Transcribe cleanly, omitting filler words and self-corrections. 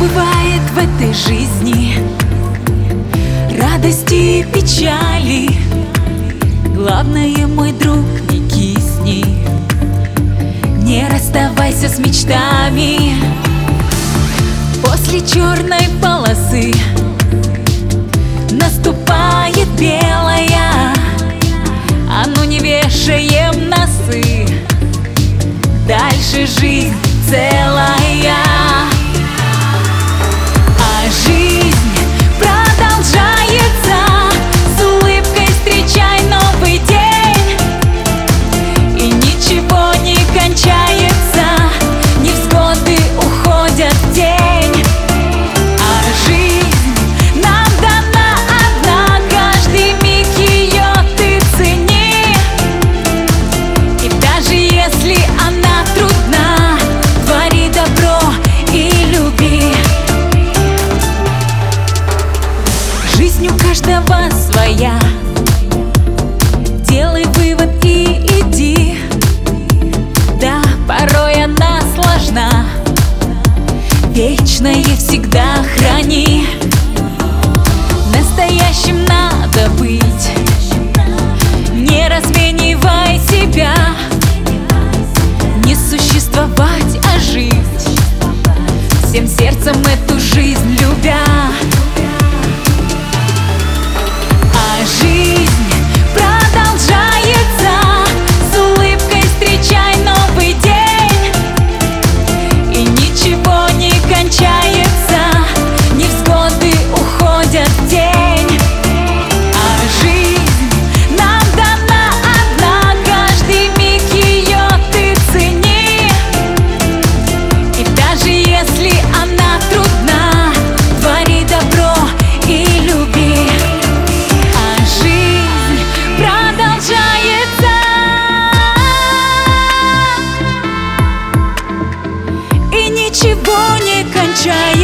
бывает в этой жизни, радости и печали. Главное, мой друг, не кисни, не расставайся с мечтами. После черной полосы наступает белая, а ну не вешаем носы, дальше жизнь целая. А жизнь продолжается, с улыбкой встречай новый день, и ничего не кончается, невзгоды уходят в тень. А жизнь нам дана одна, каждый миг ее ты цени, и даже если она трудна, твори добро и люби. Жизнь у каждого своя, делай вывод и иди. Да, порой она сложна, вечное всегда храни. Настоящим надо быть, не разменивай себя, не существовать, а жить, всем сердцем эту жизнь любя. А жизнь продолжается, с улыбкой встречай новый день, и ничего не кончается, невзгоды уходят в тень. А жизнь нам дана одна, каждый миг ее ты цени, и даже если она трудна, твори добро и люби. А жизнь продолжается, и ничего не кончается.